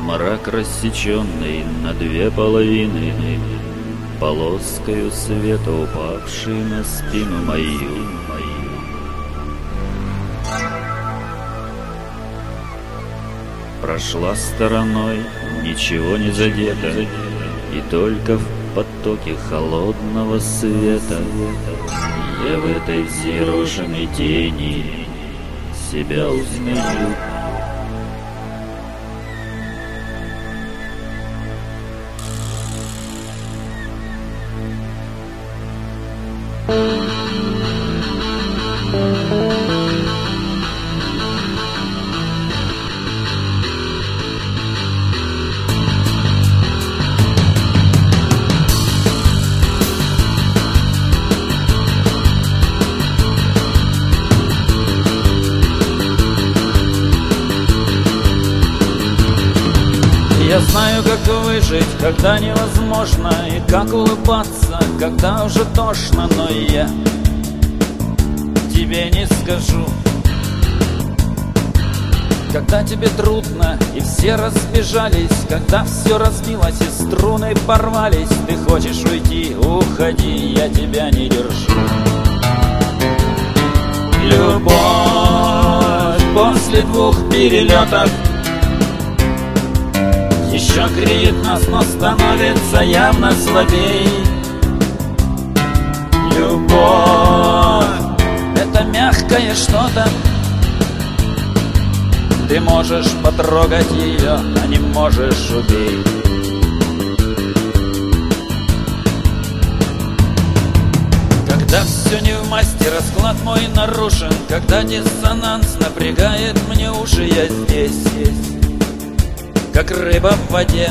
Мрак, рассеченный на две половины, полоскою света, упавший на спину мою. Прошла стороной, ничего не задето, и только в потоке холодного света я в этой взъерошенной тени себя узнаю. Я знаю, как выжить, когда невозможно, и как улыбаться, когда уже тошно, но я тебе не скажу. Когда тебе трудно, и все разбежались, когда все разбилось, и струны порвались, ты хочешь уйти, уходи, я тебя не держу. Любовь после двух перелетов еще греет нас, но становится явно слабей. Любовь — это мягкое что-то. Ты можешь потрогать ее, а не можешь убить. Когда все не в масти, расклад мой нарушен, когда диссонанс напрягает мне уши, я здесь, как рыба в воде.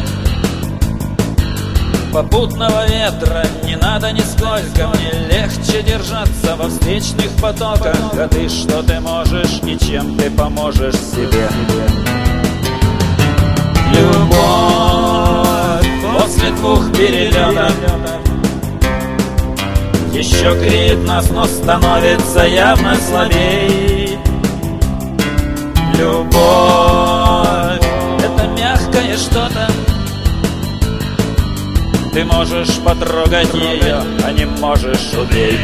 Попутного ветра не надо нисколько, мне легче держаться во встречных потоках. А ты что ты можешь, и чем ты поможешь себе? Любовь после двух перелетов еще греет нас, но становится явно слабей. Любовь — это мягкое что-то. Ты можешь потрогать ее, а не можешь убить.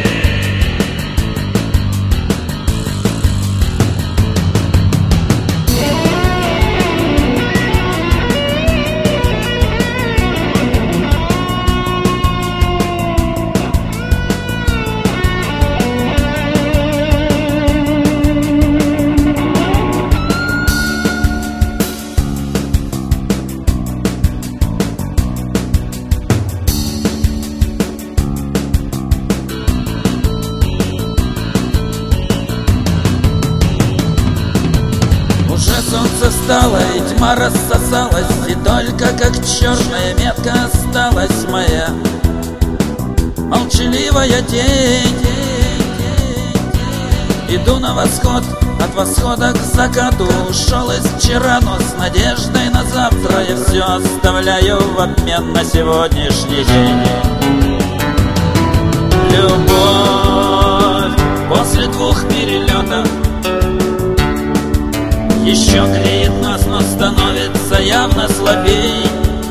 Солнце встало, и тьма рассосалась, и только как черная метка осталась моя молчаливая тень. Иду на восход, от восхода к закату, ушел из вчера, но с надеждой на завтра я все оставляю в обмен на сегодняшний день. Любовь после двух перелетов еще греет нас, но становится явно слабей.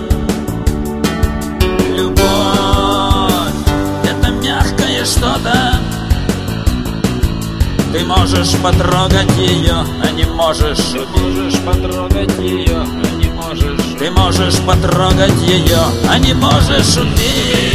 Любовь — это мягкое что-то. Ты можешь потрогать ее, а не можешь убить. Потрогать ее, а не можешь. Ты можешь потрогать ее, а не можешь убить.